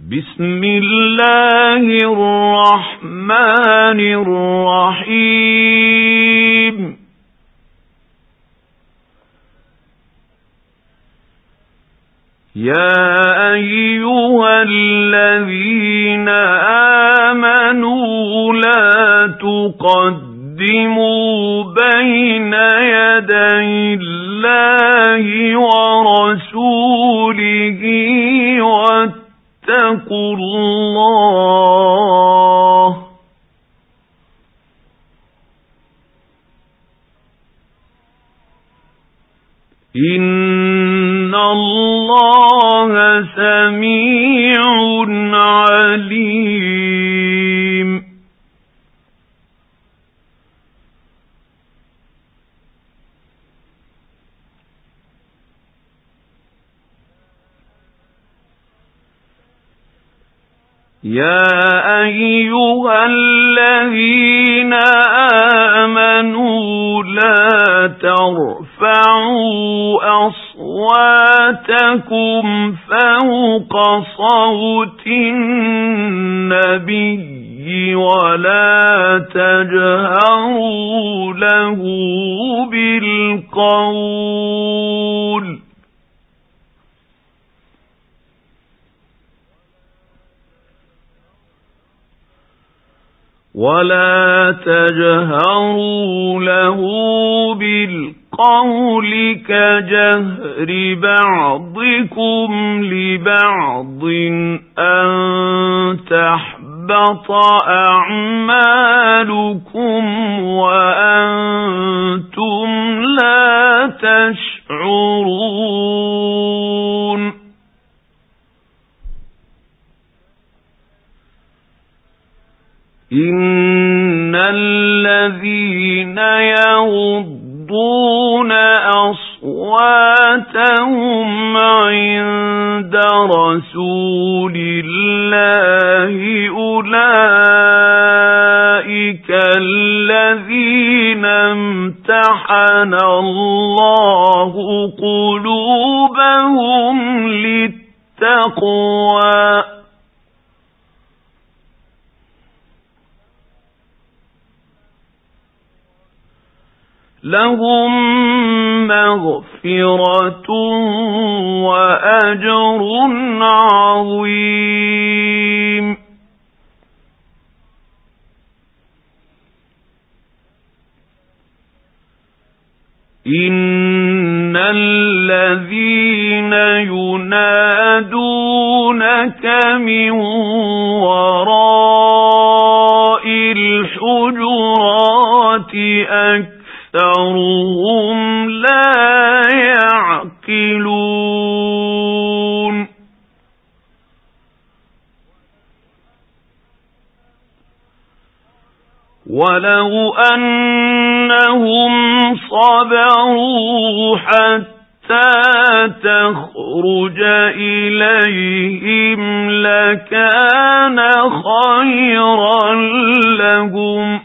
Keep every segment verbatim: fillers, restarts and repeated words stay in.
بسم الله الرحمن الرحيم يا أيها الذين آمنوا لا تقدموا بين يدي الله ورسوله واتقوا الله إن الله سميع عليم يا أيها الذين آمنوا لا ترفعوا أصواتكم فوق صوت النبي ولا تجهروا له بالقول ولا تجهروا له بالقول كجهر بعضكم لبعض أن تحبط أعمالكم وأنتم لا تشعرون إن الذين يغضون أصواتهم عند رسول الله أولئك الذين امتحن الله قلوبهم للتقوى لهم مغفرة وأجر عظيم إن الذين ينادونك من وراء الحجرات أكثر أكثرهم لا يعقلون ولو أنهم صبروا حتى تخرج إليهم لكان خيرا لهم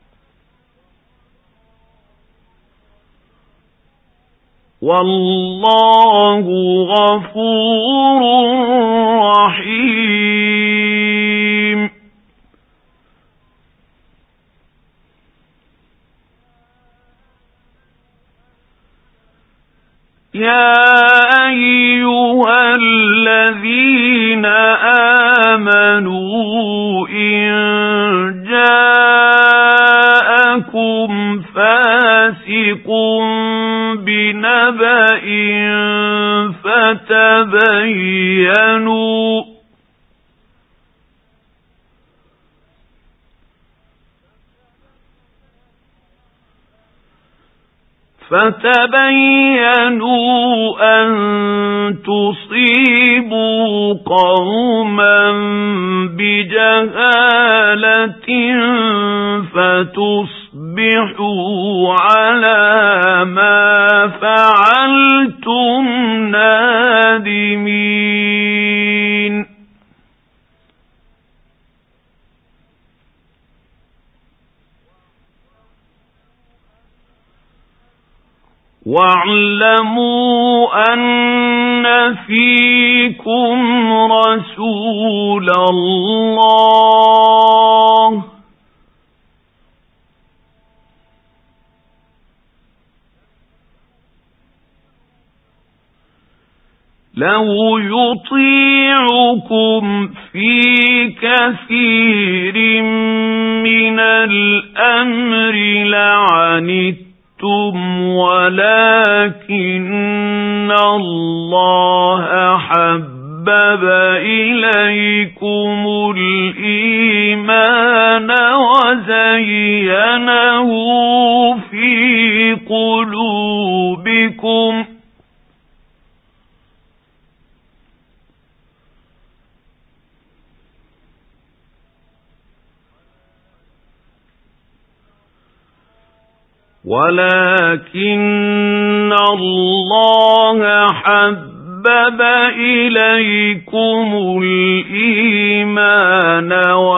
والله غفور رحيم يا أيها الذين آمنوا إن جاءكم فاسق بنبأ فتبينوا فتبينوا أن تصيبوا قوما بجهالة فتصبحوا على ما فعلتم نادمين واعلموا أن فيكم إليكم رسول الله لو يطيعكم في كثير من الأمر لعنتم ولكن الله حبب إليكم الإيمان وزينه في قلوبكم ولكن الله حبب إليكم الإيمان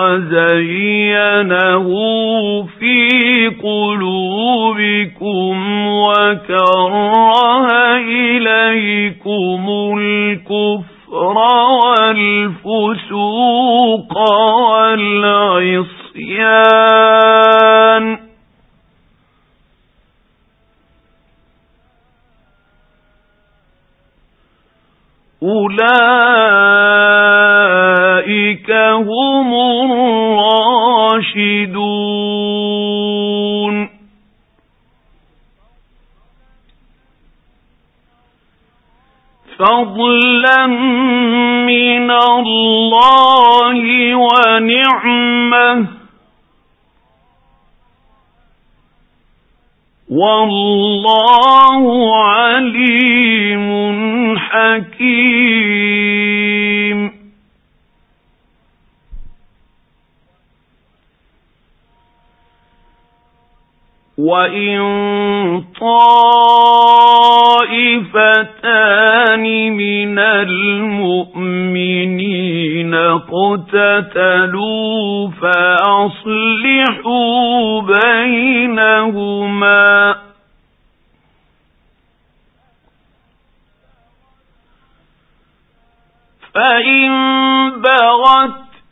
وزينه في قلوبكم وكره إليكم الكفر والفسوق والعصيان أولئك هم الراشدون فضلا من الله ونعمة والله عليم حكيم وإن طائفتان من المؤمنين اقتتلوا فأصلحوا بينهما فإن بغت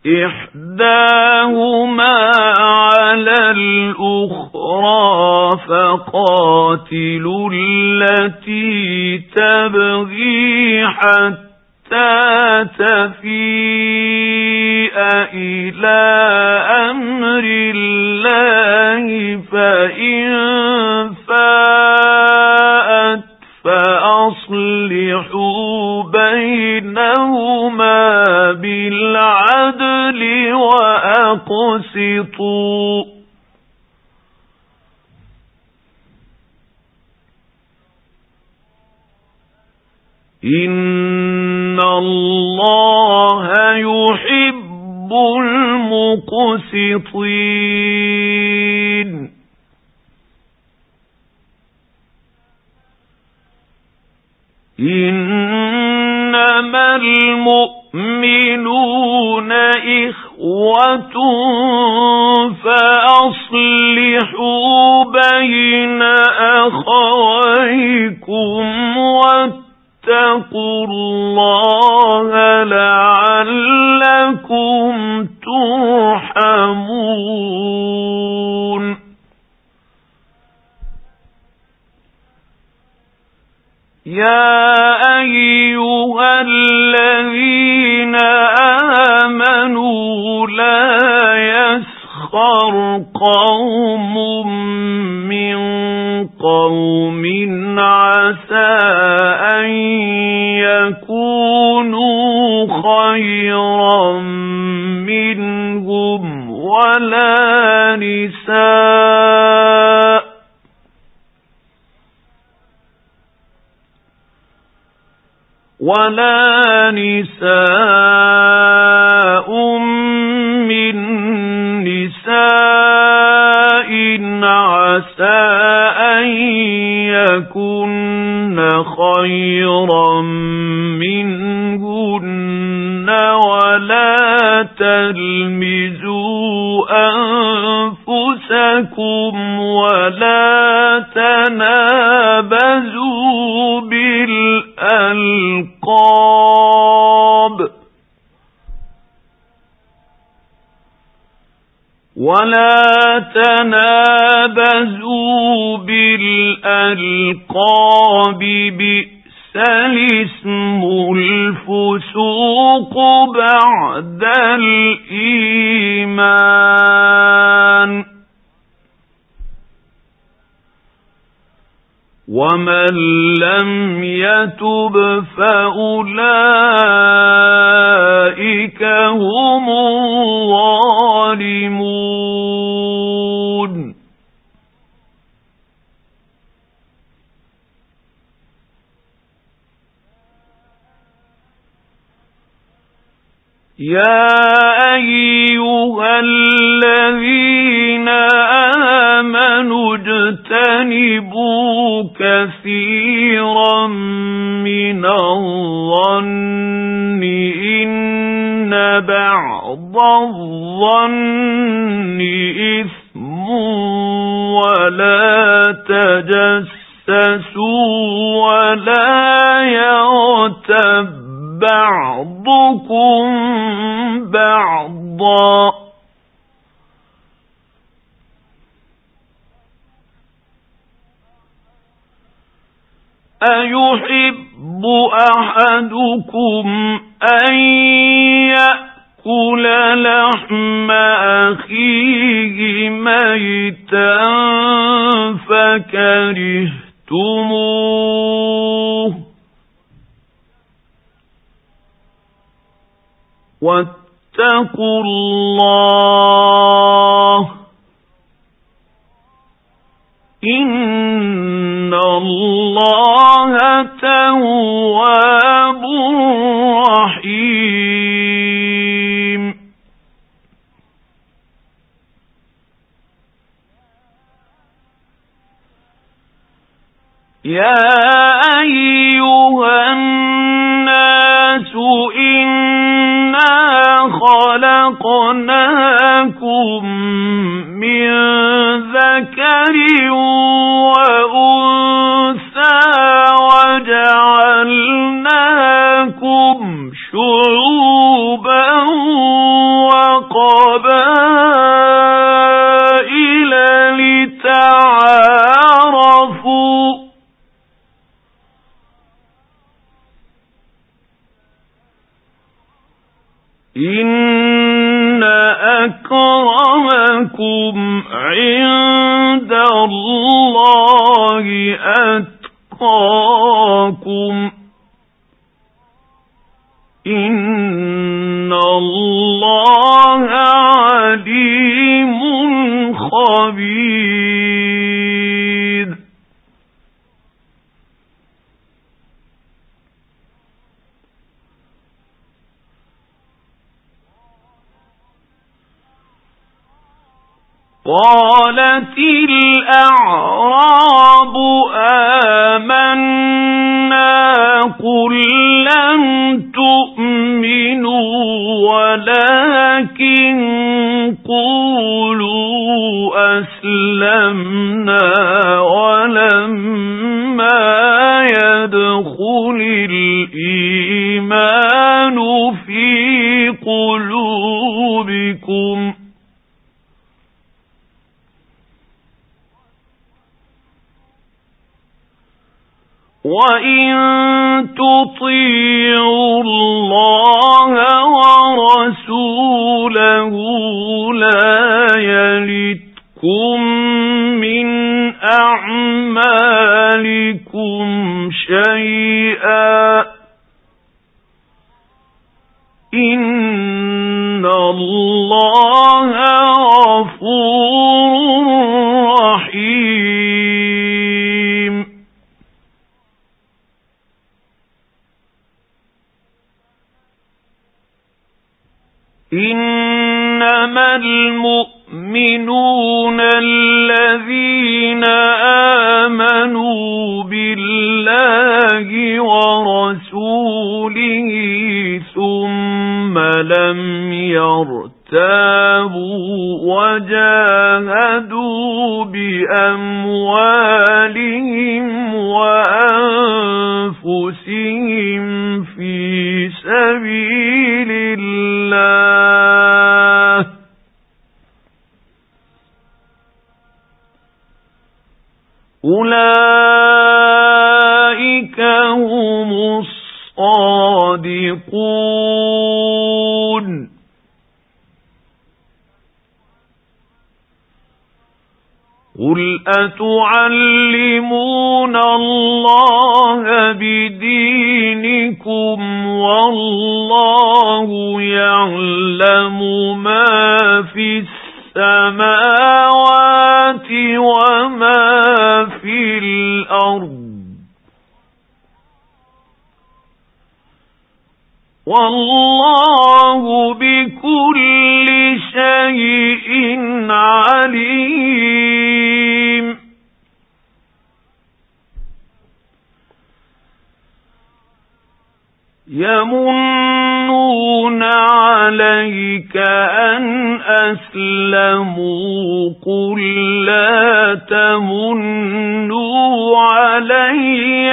إحداهما على الأخرى فقاتلوا التي تبغي حتى تفيء إلى أمر الله فإن فاءت فأصلحوا بينهما بالعدل وأقسطوا إن الله يحب المقسطين إنما المؤمنون إخوة فأصلحوا بين أخويكم واتقوا الله لعلكم ترحمون يا أيها الذين آمنوا لا يسخر قوم من قوم عسى أن يكونوا خيرا منهم ولا نساء ولا نساء من نساء عسى أن يكن خيرا منهن ولا تلمزوا أنفسكم ولا تنابزوا بالألقاب ولا تنابزوا بالألقاب بئس الاسم الفسوق بعد الإيمان ومن لم يتب فأولئك هم الظالمون. يا أيها الذين آمنوا اجتنبوا كثيرا من الظن إن بعض الظن إثم ولا تجسسوا ولا يغتب بعضكم بعضا أيحب أحدكم أن يأكل لحم أخيه ميتا فكرهتموه واتقوا الله إن الله تواب رحيم. يا أيها الناس إنا خلقناكم من ذكر وأنثى وجعلناكم شعوبا وقبائل لتعارفوا إن أكرمكم عند الله أتقاكم إن الله عليم خبير. قالت الأعراب آمنا قل لم تؤمنوا ولكن قولوا أسلمنا ولما يدخل الإيمان في قلوبكم وَإِن تُطِيعُوا اللَّهَ وَرَسُولَهُ لَا يَلِتْكُم مِّنْ أَعْمَالِكُمْ شَيْئًا إِنَّ اللَّهَ غَفُورٌ رَّحِيمٌ. إنما المؤمنون الذين آمنوا بالله ورسوله ثم لم يرتابوا وجاهدوا بأموالهم وأنفسهم في سبيل الله الصادقون قل أتعلمون الله بدينكم والله يعلم ما في السماوات وما في الأرض والله بكل شيء عليم يمنون عليك أن أسلموا قل لا تمنوا علي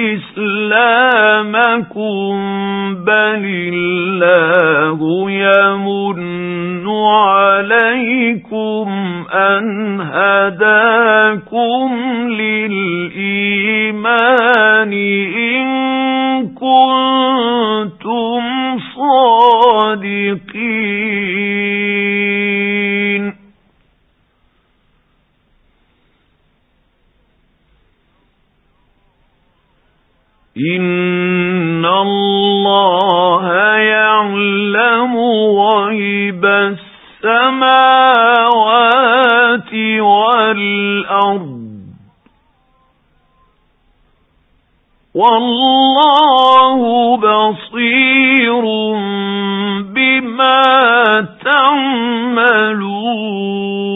إسلامكم بل الله يمن عليكم أن هداكم للإيمان إن كنتم صادقين إن الله يعلم غيب السماوات والأرض والله بصير بما تعملون